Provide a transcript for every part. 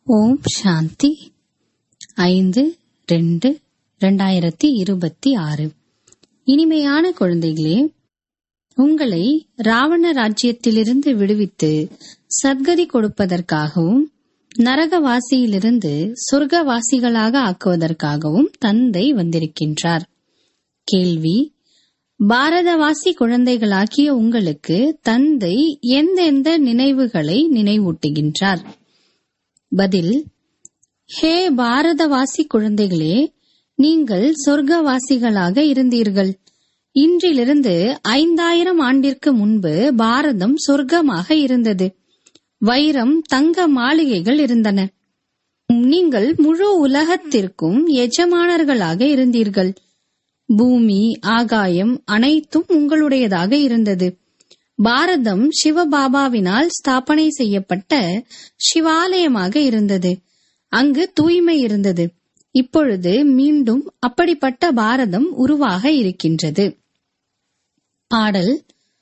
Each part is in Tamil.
ஓம் சாந்தி. 5/2/2026. இனிமையான குழந்தைகளே, உங்களை ராவண ராஜ்யத்திலிருந்து விடுவித்து சத்கதி கொடுப்பதற்காகவும் நரகவாசியிலிருந்து சொர்க்கவாசிகளாக ஆக்குவதற்காகவும் தந்தை வந்திருக்கின்றார். கேள்வி: பாரதவாசி குழந்தைகளாகிய உங்களுக்கு தந்தை எந்தெந்த நினைவுகளை நினைவூட்டுகின்றார்? பதில்: ஹே பாரதவாசி குழந்தைகளே, நீங்கள் சொர்க்கவாசிகளாக இருந்தீர்கள். இன்றிலிருந்து 5000 ஆண்டிற்கு முன்பு பாரதம் சொர்க்கமாக இருந்தது. வைரம், தங்க மாளிகைகள் இருந்தன. நீங்கள் முழு உலகத்திற்கும் எஜமானர்களாக இருந்தீர்கள். பூமி, ஆகாயம் அனைத்தும் உங்களுடையதாக இருந்தது. பாரதம் சிவபாபாவினால் ஸ்தாபனை செய்யப்பட்ட சிவாலயமாக இருந்தது. அங்கு தூய்மை இருந்தது. இப்பொழுது மீண்டும் அப்படிப்பட்ட பாரதம் உருவாக இருக்கின்றது. பாடல்: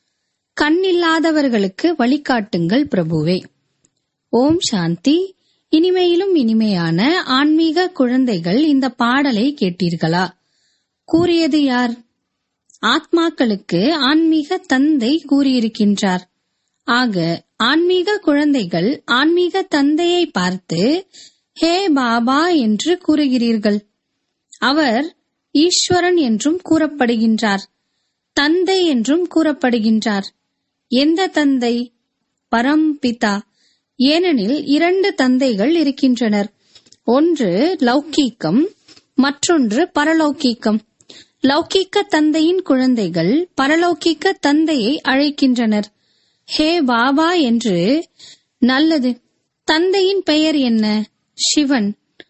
கண்ணில்லாதவர்களுக்கு வழிகாட்டுங்கள் பிரபுவே. ஓம் சாந்தி. இனிமையிலும் இனிமையான ஆன்மீக குழந்தைகள், இந்த பாடலை கேட்டீர்களா? கூறியது யார்? ஆத்மாக்களுக்கு ஆன்மீக தந்தை கூறியிருக்கின்றார். ஆக ஆன்மீக குழந்தைகள் ஆன்மீக தந்தையை பார்த்து ஹே பாபா என்று கூறுகிறீர்கள். அவர் ஈஸ்வரன் என்றும் கூறப்படுகின்றார், தந்தை என்றும் கூறப்படுகின்றார். எந்த தந்தை? பரம்பிதா. ஏனெனில் 2 தந்தைகள் இருக்கின்றனர். ஒன்று லௌகீகம், மற்றொன்று பரலௌகீகம். லௌகீக தந்தையின் குழந்தைகள் பரலௌகீக தந்தையை அழைக்கின்றனர் ஹே பாபா என்று. நல்லது. தந்தையின் பெயர் என்ன? சிவன்.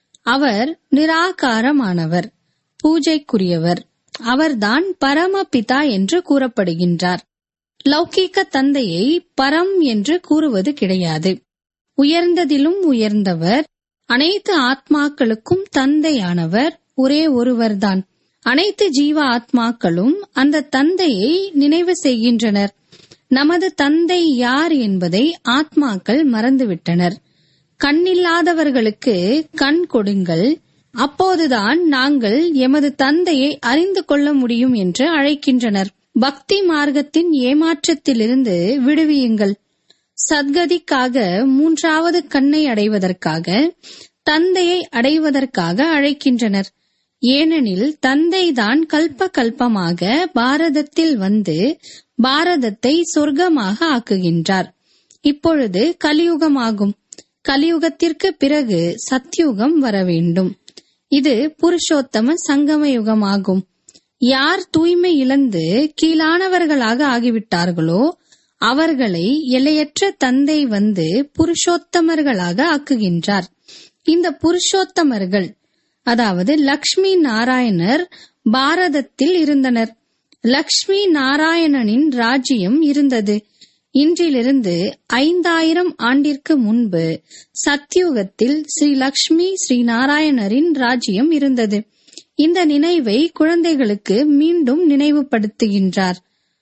அவர் நிராகாரமானவர், பூஜைக்குரியவர். அவர்தான் பரமபிதா என்று கூறப்படுகின்றார். லௌகீக தந்தையை பரம் என்று கூறுவது கிடையாது. உயர்ந்ததிலும் உயர்ந்தவர், அனைத்து ஆத்மாக்களுக்கும் தந்தையானவர் ஒரே ஒருவர்தான். அனைத்து ஜீவ ஆத்மாக்களும் அந்த தந்தையை நினைவு செய்கின்றனர். நமது தந்தை யார் என்பதை ஆத்மாக்கள் மறந்துவிட்டனர். கண்ணில்லாதவர்களுக்கு கண் கொடுங்கள், அப்போதுதான் நாங்கள் எமது தந்தையை அறிந்து கொள்ள முடியும் என்று அழைக்கின்றனர். பக்தி மார்க்கத்தின் ஏமாற்றத்திலிருந்து விடுவியுங்கள். சத்கதிக்காக 3வது கண்ணை அடைவதற்காக, தந்தையை அடைவதற்காக அழைக்கின்றனர். ஏனெனில் தந்தைதான் கல்ப கல்பமாக பாரதத்தில் வந்து பாரதத்தை சொர்க்கமாக ஆக்குகின்றார். இப்பொழுது கலியுகமாகும். கலியுகத்திற்கு பிறகு சத்யுகம் வர வேண்டும். இது புருஷோத்தம சங்கம யுகமாகும். யார் தூய்மை இழந்து கீழானவர்களாக ஆகிவிட்டார்களோ அவர்களை எல்லையற்ற தந்தை வந்து புருஷோத்தமர்களாக ஆக்குகின்றார். இந்த புருஷோத்தமர்கள், அதாவது லக்ஷ்மி நாராயணர், பாரதத்தில் இருந்தனர். லக்ஷ்மி நாராயணனின் ராஜ்யம் இருந்தது. இன்றிலிருந்து 5000 ஆண்டிற்கு முன்பு சத்யுகத்தில் ஸ்ரீ லக்ஷ்மி ஸ்ரீ நாராயணரின் ராஜ்யம் இருந்தது. இந்த நினைவை குழந்தைகளுக்கு மீண்டும் நினைவுபடுத்துகின்றார்.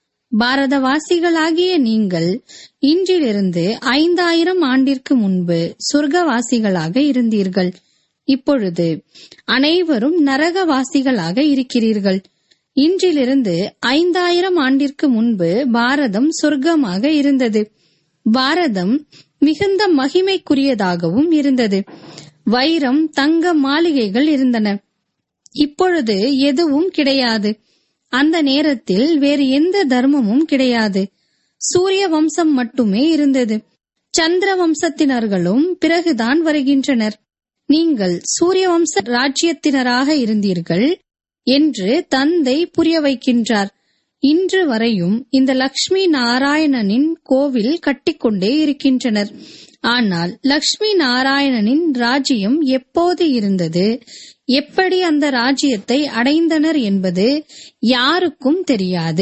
பாரதவாசிகளாகிய நீங்கள் இன்றிலிருந்து 5000 ஆண்டிற்கு முன்பு சொர்க்கவாசிகளாக இருந்தீர்கள். இப்பொழுது அனைவரும் நரகவாசிகளாக இருக்கிறீர்கள். இன்றிலிருந்து 5000 ஆண்டிற்கு முன்பு பாரதம் சொர்க்கமாக இருந்தது. பாரதம் மிகுந்த மகிமைக்குரியதாகவும் இருந்தது. வைரம், தங்க மாளிகைகள் இருந்தன. இப்பொழுது எதுவும் கிடையாது. அந்த நேரத்தில் வேறு எந்த தர்மமும் கிடையாது. சூரிய வம்சம் மட்டுமே இருந்தது. சந்திர வம்சத்தினர்களும் பிறகுதான் வருகின்றனர். நீங்கள் சூரிய வம்ச ராஜ்யத்தினராக இருந்தீர்கள் என்று தந்தை புரிய வைக்கின்றார். இன்று வரையும் இந்த லக்ஷ்மி நாராயணனின் கோவில் கட்டிக்கொண்டே இருக்கின்றனர். ஆனால் லக்ஷ்மி நாராயணனின் ராஜ்யம் எப்போது இருந்தது, எப்படி அந்த ராஜ்யத்தை அடைந்தனர் என்பது யாருக்கும் தெரியாது.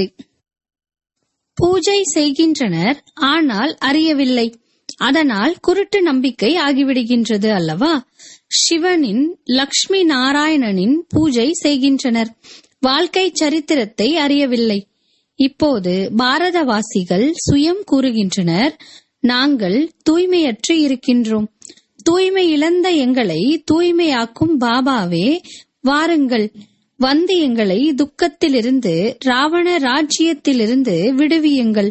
பூஜை செய்கின்றனர், ஆனால் அறியவில்லை. அதனால் குருட்டு நம்பிக்கை ஆகிவிடுகின்றது அல்லவா? சிவனின், லக்ஷ்மி நாராயணனின் பூஜை செய்கின்றனர், வாழ்க்கை சரித்திரத்தை அறியவில்லை. இப்போது பாரதவாசிகள் சுயம் கூறுகின்றனர், நாங்கள் தூய்மையற்று இருக்கின்றோம். தூய்மை இழந்த எங்களை தூய்மையாக்கும் பாபாவே, வாருங்கள், வந்து எங்களை துக்கத்திலிருந்து, ராவண ராஜ்யத்திலிருந்து விடுவியுங்கள்.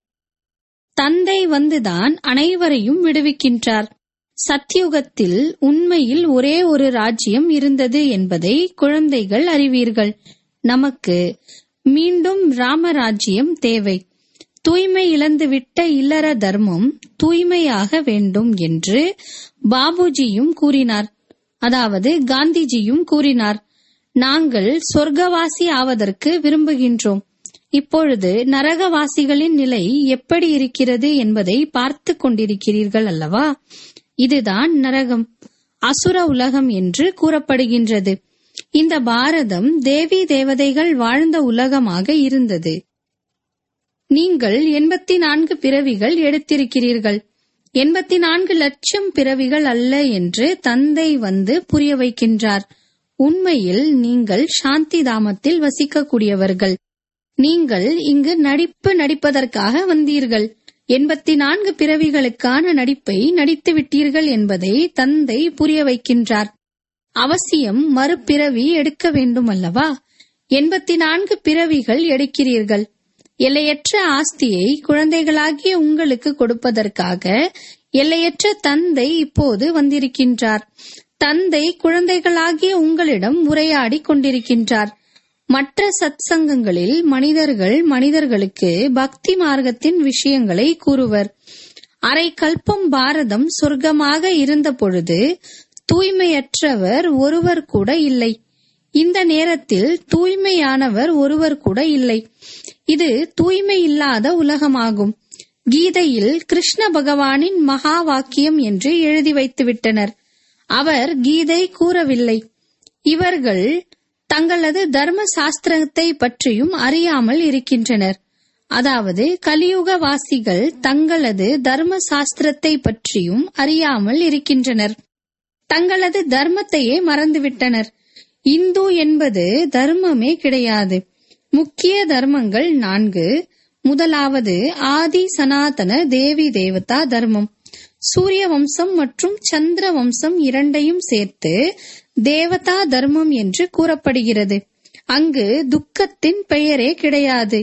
தந்தை வந்துதான் அனைவரையும் விடுவிக்கின்றார். சத்யுகத்தில் உண்மையில் ஒரே ஒரு ராஜ்யம் இருந்தது என்பதை குழந்தைகள் அறிவீர்கள். நமக்கு மீண்டும் ராமராஜ்யம் தேவை. தூய்மை இழந்துவிட்ட இல்லற தர்மம் தூய்மையாக வேண்டும் என்று பாபுஜியும் கூறினார். அதாவது காந்திஜியும் கூறினார். நாங்கள் சொர்க்கவாசி ஆவதற்கு விரும்புகின்றோம். இப்பொழுது நரகவாசிகளின் நிலை எப்படி இருக்கிறது என்பதை பார்த்து கொண்டிருக்கிறீர்கள் அல்லவா? இதுதான் நரகம், அசுர உலகம் என்று கூறப்படுகின்றது. இந்த பாரதம் தேவி தேவதைகள் வாழ்ந்த உலகமாக இருந்தது. நீங்கள் 84 பிறவிகள் எடுத்திருக்கிறீர்கள். 84 லட்சம் பிறவிகள் அல்ல என்று தந்தை வந்து புரிய வைக்கின்றார். உண்மையில் நீங்கள் சாந்தி தாமத்தில் வசிக்கக்கூடியவர்கள். நீங்கள் இங்கு நடிப்பதற்காக வந்தீர்கள். 84 பிறவிகளுக்கான நடிப்பை நடித்து விட்டீர்கள் என்பதை தந்தை புரிய வைக்கின்றார். அவசியம் மறுபிறவி எடுக்க வேண்டும் அல்லவா? 84 பிறவிகள் எடுக்கிறீர்கள். எல்லையற்ற ஆஸ்தியை குழந்தைகளாகிய உங்களுக்கு கொடுப்பதற்காக எல்லையற்ற தந்தை இப்போது வந்திருக்கின்றார். தந்தை குழந்தைகளாகிய உங்களிடம் உரையாடி கொண்டிருக்கின்றார். மற்ற சத்சங்கங்களில் மனிதர்களுக்கு பக்தி மார்க்கத்தின் விஷயங்களை கூறுவர். அரை கல்பம் பாரதம் சொர்க்கமாக இருந்த பொழுது தூய்மையற்றவர் ஒருவர் கூட இல்லை. இந்த நேரத்தில் தூய்மையானவர் ஒருவர் கூட இல்லை. இது தூய்மை இல்லாத உலகமாகும். கீதையில் கிருஷ்ண பகவானின் மகா வாக்கியம் என்று எழுதி வைத்துவிட்டனர். அவர் கீதை கூறவில்லை. இவர்கள் தங்களது தர்ம சாஸ்திரத்தை பற்றியும் அறியாமல் இருக்கின்றனர். அதாவது கலியுகவாசிகள் தங்களது தர்ம சாஸ்திரத்தை பற்றியும் அறியாமல் இருக்கின்றனர். தங்களது தர்மத்தையே மறந்துவிட்டனர். இந்து என்பது தர்மமே கிடையாது. முக்கிய தர்மங்கள் 4. முதலாவது ஆதி சனாதன தேவி தேவதா தர்மம். சூரிய வம்சம் மற்றும் சந்திர வம்சம் இரண்டையும் சேர்த்து தேவதா தர்மம் என்று கூறப்படுகிறது. அங்கு துக்கத்தின் பெயரே கிடையாது.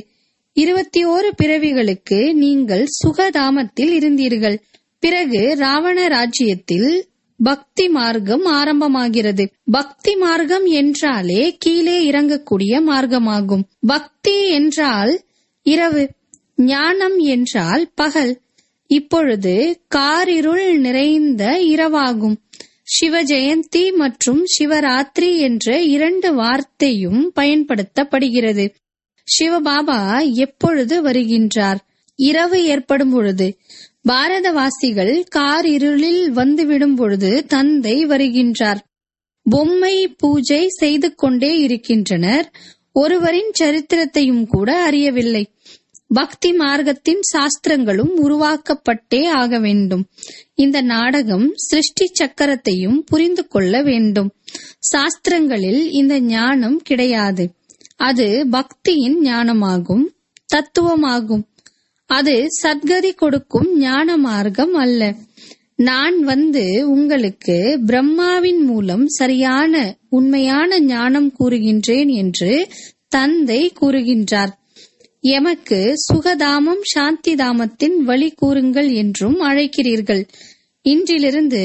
21 பிறவிகளுக்கு நீங்கள் சுகதாமத்தில் இருந்தீர்கள். பிறகு ராவண ராஜ்யத்தில் பக்தி மார்க்கம் ஆரம்பமாகிறது. பக்தி மார்க்கம் என்றாலே கீழே இறங்கக்கூடிய மார்க்கமாகும். பக்தி என்றால் இரவு, ஞானம் என்றால் பகல். இப்பொழுது காரிருள் நிறைந்த இரவாகும். சிவ ஜெயந்தி மற்றும் சிவராத்திரி என்ற 2 வார்த்தையும் பயன்படுத்தப்படுகிறது. சிவபாபா எப்பொழுது வருகின்றார்? இரவு ஏற்படும் பொழுது. பாரதவாசிகள் காரிருளில் வந்துவிடும் பொழுது தந்தை வருகின்றார். பொம்மை பூஜை செய்து கொண்டே இருக்கின்றனர். ஒருவரின் சரித்திரத்தையும் கூட அறியவில்லை. பக்தி மார்க்கத்தின் சாஸ்திரங்களும் உருவாக்கப்பட்டே ஆக வேண்டும். இந்த நாடகம் சிருஷ்டி சக்கரத்தையும் புரிந்து கொள்ள வேண்டும். சாஸ்திரங்களில் இந்த ஞானம் கிடையாது. அது பக்தியின் ஞானமாகும், தத்துவமாகும். அது சத்கதி கொடுக்கும் ஞான மார்க்கம் அல்ல. நான் வந்து உங்களுக்கு பிரம்மாவின் மூலம் சரியான உண்மையான ஞானம் கூறுகின்றேன் என்று தந்தை கூறுகின்றார். எமக்கு சுகதாமம் சாந்தி தாமத்தின் வழி கூறுங்கள் என்றும் அழைக்கிறீர்கள். இன்றிலிருந்து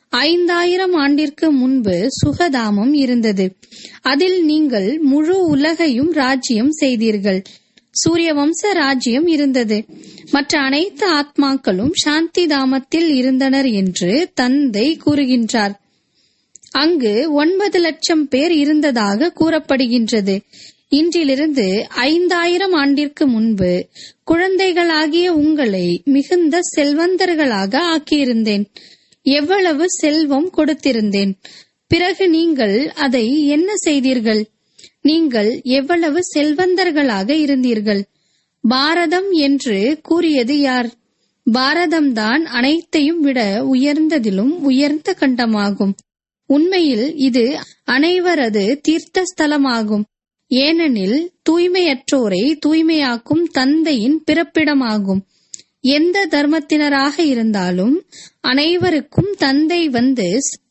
5000 ஆண்டிற்கு முன்பு சுகதாமம் இருந்தது. அதில் நீங்கள் முழு உலகையும் ராஜ்யம் செய்தீர்கள். சூரிய வம்ச ராஜ்யம் இருந்தது. மற்ற அனைத்து ஆத்மாக்களும் சாந்தி தாமத்தில் இருந்தனர் என்று தந்தை கூறுகின்றார். அங்கு 9 லட்சம் பேர் இருந்ததாக கூறப்படுகின்றது. இன்றிலிருந்து 5000 ஆண்டிற்கு முன்பு குழந்தைகளாகிய உங்களை மிகுந்த செல்வந்தர்களாக ஆக்கியிருந்தேன். எவ்வளவு செல்வம் கொடுத்திருந்தேன். பிறகு நீங்கள் அதை என்ன செய்தீர்கள்? நீங்கள் எவ்வளவு செல்வந்தர்களாக இருந்தீர்கள். பாரதம் என்று கூறியது யார்? பாரதம்தான் அனைத்தையும் விட உயர்ந்ததிலும் உயர்ந்த கண்டமாகும். உண்மையில் இது அனைவரது தீர்த்த ஸ்தலமாகும். ஏனெனில் தூய்மையற்றோரை தூய்மையாக்கும் தந்தையின் பிறப்பிடமாகும். எந்த தர்மத்தினராக இருந்தாலும் அனைவருக்கும் தந்தை வந்து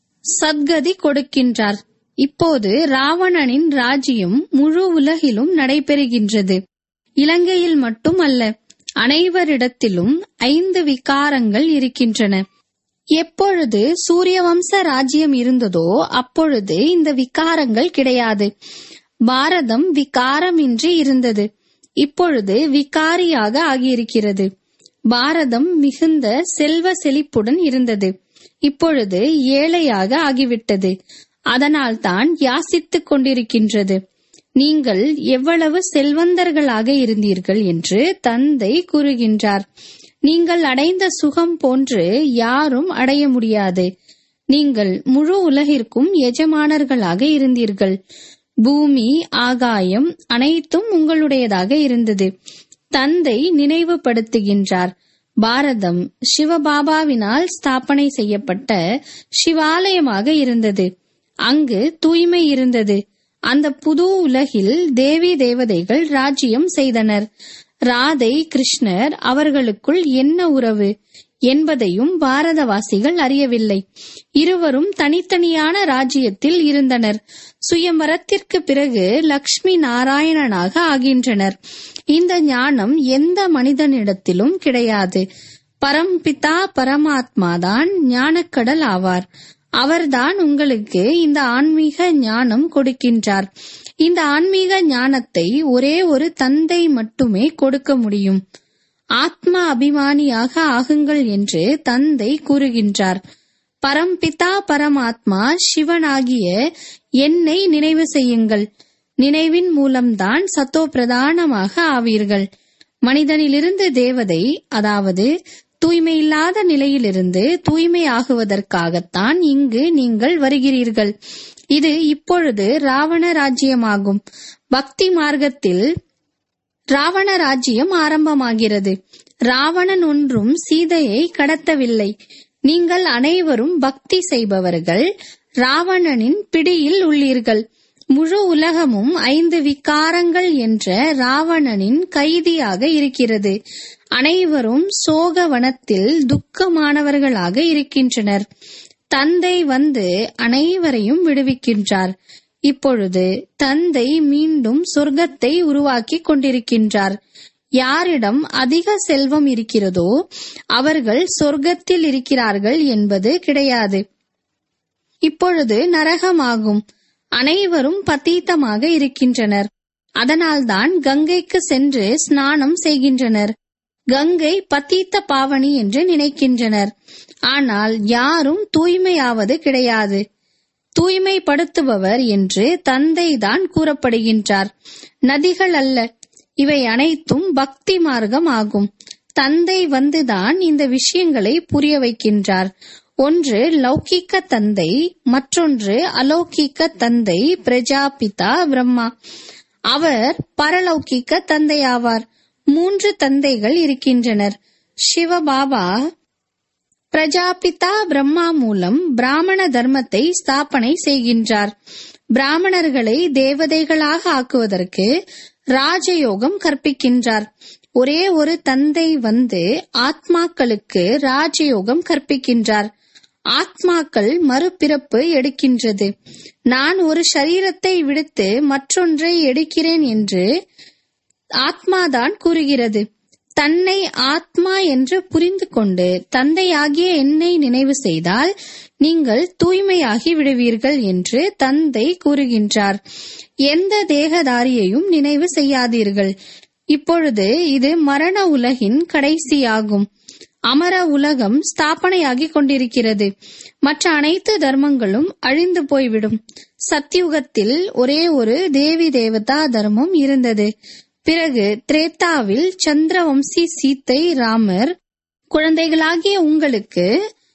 சத்கதி கொடுக்கின்றார். இப்போது ராவணனின் ராஜ்யம் முழு உலகிலும் நடைபெறுகின்றது. இலங்கையில் மட்டும் அல்ல, அனைவரிடத்திலும் 5 விகாரங்கள் இருக்கின்றன. எப்பொழுது சூரியவம்ச ராஜ்யம் இருந்ததோ அப்பொழுது இந்த விகாரங்கள் கிடையாது. பாரதம் விகாரமின்றி இருந்தது. இப்பொழுது விகாரியாக ஆகியிருக்கிறது. பாரதம் மிகுந்த செல்வ செழிப்புடன் இருந்தது. இப்பொழுது ஏழையாக ஆகிவிட்டது. அதனால்தான் யாசித்துக் கொண்டிருக்கின்றது. நீங்கள் எவ்வளவு செல்வந்தர்களாக இருந்தீர்கள் என்று தந்தை கூறுகின்றார். நீங்கள் அடைந்த சுகம் போன்று யாரும் அடைய முடியாது. நீங்கள் முழு உலகிற்கும் எஜமானர்களாக இருந்தீர்கள். பூமி, ஆகாயம் அனைத்தும் உங்களுடையதாக இருந்தது. தந்தை நினைவுபடுத்துகின்றார். பாரதம் சிவபாபாவினால் ஸ்தாபனை செய்யப்பட்ட சிவாலயமாக இருந்தது. அங்கு தூய்மை இருந்தது. அந்த புது உலகில் தேவி தேவதைகள் ராஜ்யம் செய்தனர். ராதை கிருஷ்ணர் அவர்களுக்குள் என்ன உறவு என்பதையும் பாரதவாசிகள் அறியவில்லை. இருவரும் தனித்தனியான ராஜ்யத்தில் இருந்தனர். சுயம்பரத்திற்கு பிறகு லக்ஷ்மி நாராயணனாக ஆகின்றனர். இந்த ஞானம் எந்த மனிதனிடத்திலும் கிடையாது. பரம்பிதா பரமாத்மாதான் ஞானக்கடல் ஆவார். அவர்தான் உங்களுக்கு இந்த ஆன்மீக ஞானம் கொடுக்கின்றார். இந்த ஆன்மீக ஞானத்தை ஒரே ஒரு தந்தை மட்டுமே கொடுக்க முடியும். ஆத்மா அபிமானியாக ஆகுங்கள் என்று தந்தை கூறுகின்றார். பரம்பிதா பரமாத்மா சிவனாகிய என்னை நினைவு செய்யுங்கள். நினைவின் மூலம்தான் சத்தோ பிரதானமாக ஆவீர்கள். மனிதனிலிருந்து தேவதை, அதாவது தூய்மையில்லாத நிலையிலிருந்து தூய்மையாகுவதற்காகத்தான் இங்கு நீங்கள் வருகிறீர்கள். இது இப்பொழுது ராவண ராஜ்யமாகும். பக்தி மார்க்கத்தில் ராவண ராஜ்யம் ஆரம்பமாகிறது. ராவணன் ஒன்றும் சீதையை கடத்தவில்லை. நீங்கள் அனைவரும் பக்தி செய்பவர்கள் ராவணனின் பிடியில் உள்ளீர்கள். முழு உலகமும் 5 விகாரங்கள் என்ற ராவணனின் கைதியாக இருக்கிறது. அனைவரும் சோகவனத்தில் துக்கமானவர்களாக இருக்கின்றனர். தந்தை வந்து அனைவரையும் விடுவிக்கின்றார். இப்பொழுது தந்தை மீண்டும் சொர்க்கத்தை உருவாக்கி கொண்டிருக்கின்றார். யாரிடம் அதிக செல்வம் இருக்கிறதோ அவர்கள் சொர்க்கத்தில் இருக்கிறார்கள் என்பது கிடையாது. இப்பொழுது நரகமாகும். அனைவரும் பதீத்தமாக இருக்கின்றனர். அதனால்தான் கங்கைக்கு சென்று ஸ்நானம் செய்கின்றனர். கங்கை பதீத்த பாவனி என்று நினைக்கின்றனர். ஆனால் யாரும் தூய்மையாவது கிடையாது. தூய்மைப்படுத்துபவர் என்று தந்தைதான் கூறப்படுகின்றார், நதிகள் அல்ல. இவை அனைத்தும் பக்தி மார்க்கம் ஆகும். தந்தை வந்துதான் இந்த விஷயங்களை புரிய வைக்கின்றார். ஒன்று லௌகிக்க தந்தை, மற்றொன்று அலௌகிக்க தந்தை பிரஜாபிதா பிரம்மா. அவர் பரலௌகிக்க தந்தை ஆவார். 3 தந்தைகள் இருக்கின்றனர். சிவபாபா பிரஜாபிதா பிரம்மா மூலம் பிராமண தர்மத்தை ஸ்தாபனை செய்கின்றார். பிராமணர்களை தேவதைகளாக ஆக்குவதற்கு ராஜயோகம் கற்பிக்கின்றார். ஒரே ஒரு தந்தை வந்து ஆத்மாக்களுக்கு ராஜயோகம் கற்பிக்கின்றார். ஆத்மாக்கள் மறுபிறப்பு எடுக்கின்றது. நான் ஒரு சரீரத்தை விடுத்து மற்றொன்றை எடுக்கிறேன் என்று ஆத்மாதான் கூறுகிறது. தன்னை ஆத்மா என்று புரிந்து கொண்டு தந்தையாகிய என்னை நினைவு செய்தால் நீங்கள் தூய்மையாகி விடுவீர்கள் என்று தந்தை கூறுகின்றார். எந்த தேகதாரியையும் நினைவு செய்யாதீர்கள். இப்பொழுது இது மரண உலகின் கடைசியாகும். அமர உலகம் ஸ்தாபனையாகி கொண்டிருக்கிறது. மற்ற அனைத்து தர்மங்களும் அழிந்து போய்விடும். சத்யுகத்தில் ஒரே ஒரு தேவி தேவதா தர்மம் இருந்தது. பிறகு திரேதாவில் சந்திரவம்சி சீத்தை ராமர் குழந்தைகளாகிய உங்களுக்கு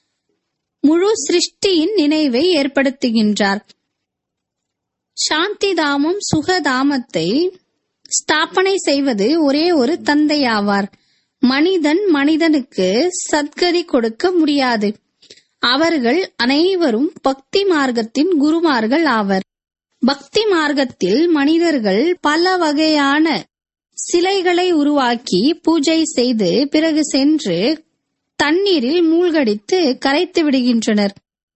முழு சிருஷ்டியின் நினைவை ஏற்படுத்துகின்றார். சாந்திதாமம் சுகதாமத்தை ஸ்தாபனை செய்வது ஒரே ஒரு தந்தையாவார். மனிதன் மனிதனுக்கு சத்கதி கொடுக்க முடியாது. அவர்கள் அனைவரும் பக்தி மார்க்கத்தின் குருமார்கள் ஆவர். பக்தி மார்க்கத்தில் மனிதர்கள் பல வகையான சிலைகளை உருவாக்கி பூஜை செய்து பிறகு சென்று தண்ணீரில் மூழ்கடித்து கரைத்து விடுகின்றனர்.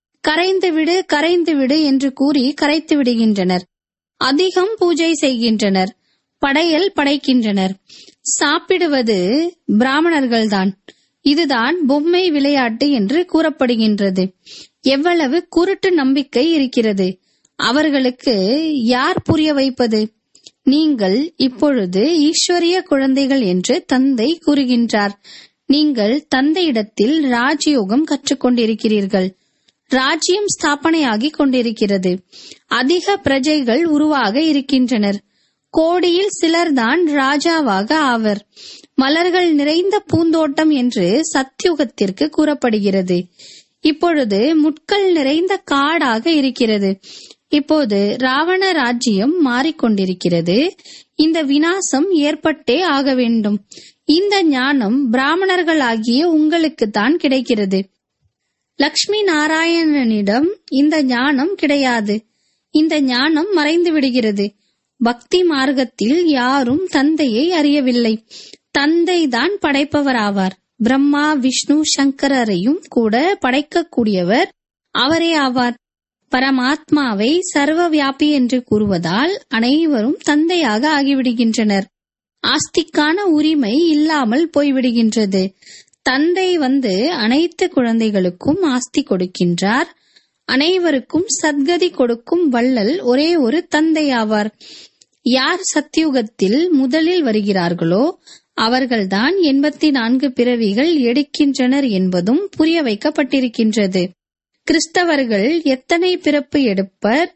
கரைந்து விடு என்று கூறி கரைத்து விடுகின்றனர். அதிகம் பூஜை செய்கின்றனர். படையல் படைக்கின்றனர். சாப்பிடுவது பிராமணர்கள்தான். இதுதான் பொம்மை விளையாட்டு என்று கூறப்படுகின்றது. எவ்வளவு குருட்டு நம்பிக்கை இருக்கிறது! அவர்களுக்கு யார் புரிய வைப்பது? நீங்கள் இப்பொழுது ஈஸ்வரிய குழந்தைகள் என்று தந்தை கூறுகின்றார். நீங்கள் தந்தையிடத்தில் ராஜயோகம் கற்றுக்கொண்டிருக்கிறீர்கள். ராஜ்யம் ஸ்தாபனையாகிக் கொண்டிருக்கிறது. அதிக பிரஜைகள் உருவாக இருக்கின்றனர். கோடியில் சிலர்தான் ராஜாவாக ஆவர். மலர்கள் நிறைந்த பூந்தோட்டம் என்று சத்யுகத்திற்கு கூறப்படுகிறது. இப்பொழுது முட்கள் நிறைந்த காடாக இருக்கிறது. இப்போது ராவண ராஜ்யம் மாறிக்கொண்டிருக்கிறது. இந்த விநாசம் ஏற்பட்டே ஆக வேண்டும். இந்த ஞானம் பிராமணர்களாகிய உங்களுக்குத்தான் கிடைக்கிறது. லக்ஷ்மி நாராயணனிடம் இந்த ஞானம் கிடையாது. இந்த ஞானம் மறைந்து விடுகிறது. பக்தி மார்க்கத்தில் யாரும் தந்தையை அறியவில்லை. தந்தைதான் படைப்பவராவார். பிரம்மா, விஷ்ணு, சங்கரரையும் கூட படைக்கக்கூடியவர் அவரே ஆவார். பரமாத்மாவை சர்வ வியாபி என்று கூறுவதால் அனைவரும் தந்தையாக ஆகிவிடுகின்றனர். ஆஸ்திக்கான உரிமை இல்லாமல் போய்விடுகின்றது. தந்தை வந்து அனைத்து குழந்தைகளுக்கும் ஆஸ்தி கொடுக்கின்றார். அனைவருக்கும் சத்கதி கொடுக்கும் வள்ளல் ஒரே ஒரு தந்தையாவார். யார் சத்யுகத்தில் முதலில் வருகிறார்களோ அவர்கள்தான் 84 பிறவிகள் எடுக்கின்றனர் என்பதும் புரிய வைக்கப்பட்டிருக்கின்றது. கிறிஸ்தவர்கள் எத்தனை பிறப்பு எடுப்பர்?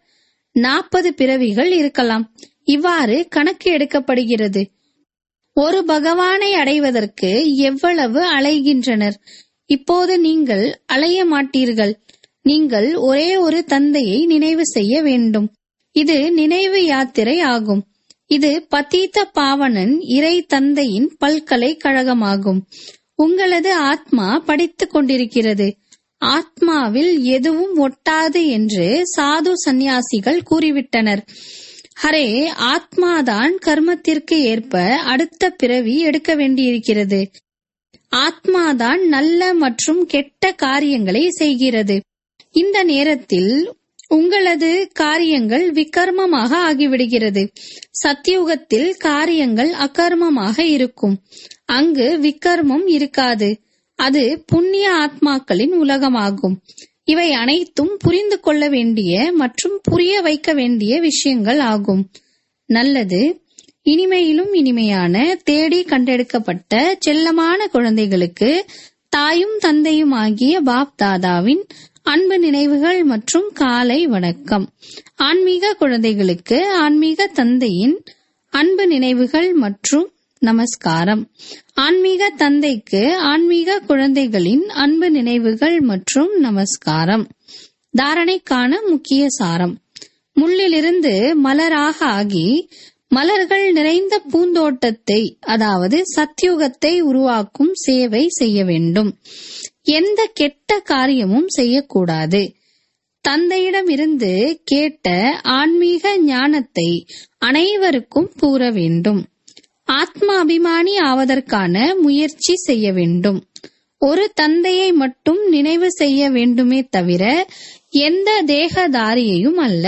40 பிறவிகள் இருக்கலாம். இவ்வாறு கணக்கு எடுக்கப்படுகிறது. ஒரு பகவானை அடைவதற்கு எவ்வளவு அலைகின்றனர்! இப்போது நீங்கள் அலைய மாட்டீர்கள். நீங்கள் ஒரே ஒரு தந்தையை நினைவு செய்ய வேண்டும். இது நினைவு யாத்திரை ஆகும். இது பதீத பாவனன் இறை தந்தையின் பல்கலைக்கழகமாகும். உங்களது ஆத்மா படித்துக் கொண்டிருக்கிறது. ஆத்மாவில் எதுவும் ஒட்டாது என்று சாது சந்நியாசிகள் கூறிவிட்டனர். ஹரே, ஆத்மாதான் கர்மத்திற்கு ஏற்ப அடுத்த பிறவி எடுக்க வேண்டியிருக்கிறது. ஆத்மாதான் நல்ல மற்றும் கெட்ட காரியங்களை செய்கிறது. இந்த நேரத்தில் உங்களது காரியங்கள் விகர்மமாக ஆகிவிடுகிறது. சத்யுகத்தில் காரியங்கள் அகர்மமாக இருக்கும். அங்கு விகர்மம் இருக்காது. அது புண்ணிய ஆத்மாக்களின் உலகமாகும். இவை அனைத்தும் புரிந்து கொள்ள வேண்டிய மற்றும் புரிய வைக்க வேண்டிய விஷயங்கள் ஆகும். நல்லது. இனிமையிலும் இனிமையான தேடி கண்டெடுக்கப்பட்ட செல்லமான குழந்தைகளுக்கு தாயும் தந்தையும் ஆகிய பாப் தாதாவின் அன்பு நினைவுகள் மற்றும் காலை வணக்கம். ஆன்மீக குழந்தைகளுக்கு ஆன்மீக தந்தையின் அன்பு நினைவுகள் மற்றும் நமஸ்காரம். ஆன்மீக தந்தைக்கு ஆன்மீக குழந்தைகளின் அன்பு நினைவுகள் மற்றும் நமஸ்காரம். தாரணைக்கான முக்கிய சாரம்: முள்ளிலிருந்து மலராக ஆகி மலர்கள் நிறைந்த பூந்தோட்டத்தை, அதாவது சத்யுகத்தை உருவாக்கும் சேவை செய்ய வேண்டும். எந்த கெட்ட காரியமும் செய்யக்கூடாது. தந்தையிடமிருந்து கேட்ட ஆன்மீக ஞானத்தை அனைவருக்கும் கூற வேண்டும். ஆத்மா அபிமானி ஆவதற்கான முயற்சி செய்ய வேண்டும். ஒரு தந்தையை மட்டும் நினைவு செய்ய வேண்டுமே தவிர எந்த தேகதாரியையும் அல்ல.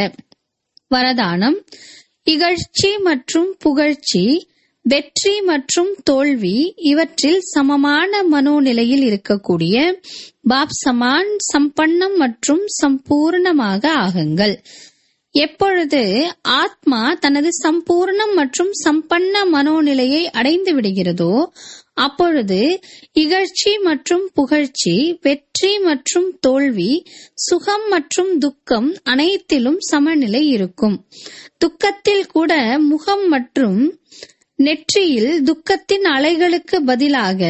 வரதானம்: இகழ்ச்சி மற்றும் புகழ்ச்சி, வெற்றி மற்றும் தோல்வி இவற்றில் சமமான மனோநிலையில் இருக்கக்கூடிய பாப் சமான், சம்பன்னம் மற்றும் சம்பூர்ணமாக ஆகுங்கள். எப்பொழுது ஆத்மா தனது சம்பூர்ணம் மற்றும் சம்பன்ன மனோநிலையை அடைந்து விடுகிறதோ அப்பொழுது இகழ்ச்சி மற்றும் புகழ்ச்சி, வெற்றி மற்றும் தோல்வி, சுகம் மற்றும் துக்கம் அனைத்திலும் சமநிலை இருக்கும். துக்கத்தில் கூட முகம் மற்றும் நெற்றியில் துக்கத்தின் அலைகளுக்கு பதிலாக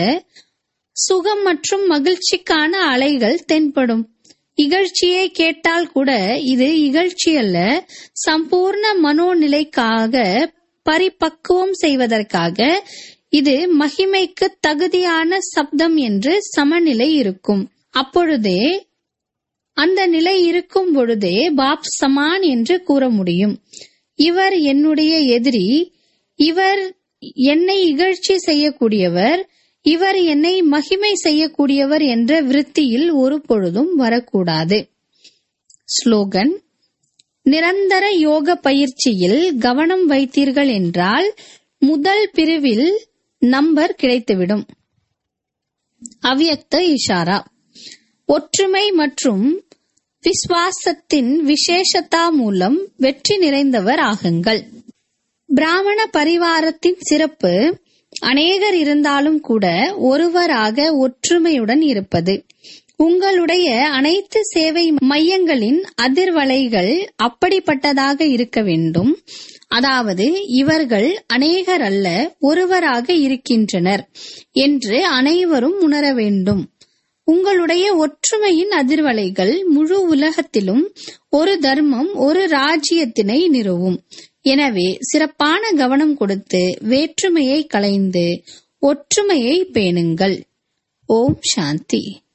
சுகம் மற்றும் மகிழ்ச்சிக்கான அலைகள் தென்படும். இகழ்ச்சியை கேட்டால் கூட இது இகழ்ச்சி அல்ல, சம்பூர்ண மனோநிலைக்காக பரிபக்குவம் செய்வதற்காக இது மகிமைக்கு தகுதியான சப்தம் என்று சமநிலை இருக்கும். அப்பொழுதே அந்த நிலை இருக்கும் பொழுதே பாப் சமான் என்று கூற முடியும். இவர் என்னுடைய எதிரி, இவர் என்னை இகழ்ச்சி செய்யக்கூடியவர், இவர் என்னை மகிமை செய்யக்கூடியவர் என்ற விருத்தியில் ஒரு பொழுதும் வரக்கூடாது. ஸ்லோகன்: நிரந்தர யோக பயிற்சியில் கவனம் வைத்தீர்கள் என்றால் முதல் பிரிவில் நம்பர் கிடைத்துவிடும். அவ்யக்த இஷாரா: ஒற்றுமை மற்றும் விஸ்வாசத்தின் விசேஷதா மூலம் வெற்றி நிறைந்தவர் ஆகுங்கள். பிராமண பரிவாரத்தின் சிறப்பு அநேகர் இருந்தாலும் கூட ஒருவராக ஒற்றுமையுடன் இருப்பது. உங்களுடைய அனைத்து சேவை மையங்களின் அதிர்வலைகள் அப்படிப்பட்டதாக இருக்க வேண்டும். அதாவது இவர்கள் அநேகர் அல்ல, ஒருவராக இருக்கின்றனர் என்று அனைவரும் உணர வேண்டும். உங்களுடைய ஒற்றுமையின் அதிர்வலைகள் முழு உலகத்திலும் ஒரு தர்மம், ஒரு ராஜ்யத்தினை நிறுவும். எனவே சிறப்பான கவனம் கொடுத்து வேற்றுமையை களைந்து ஒற்றுமையை பேணுங்கள். ஓம் சாந்தி.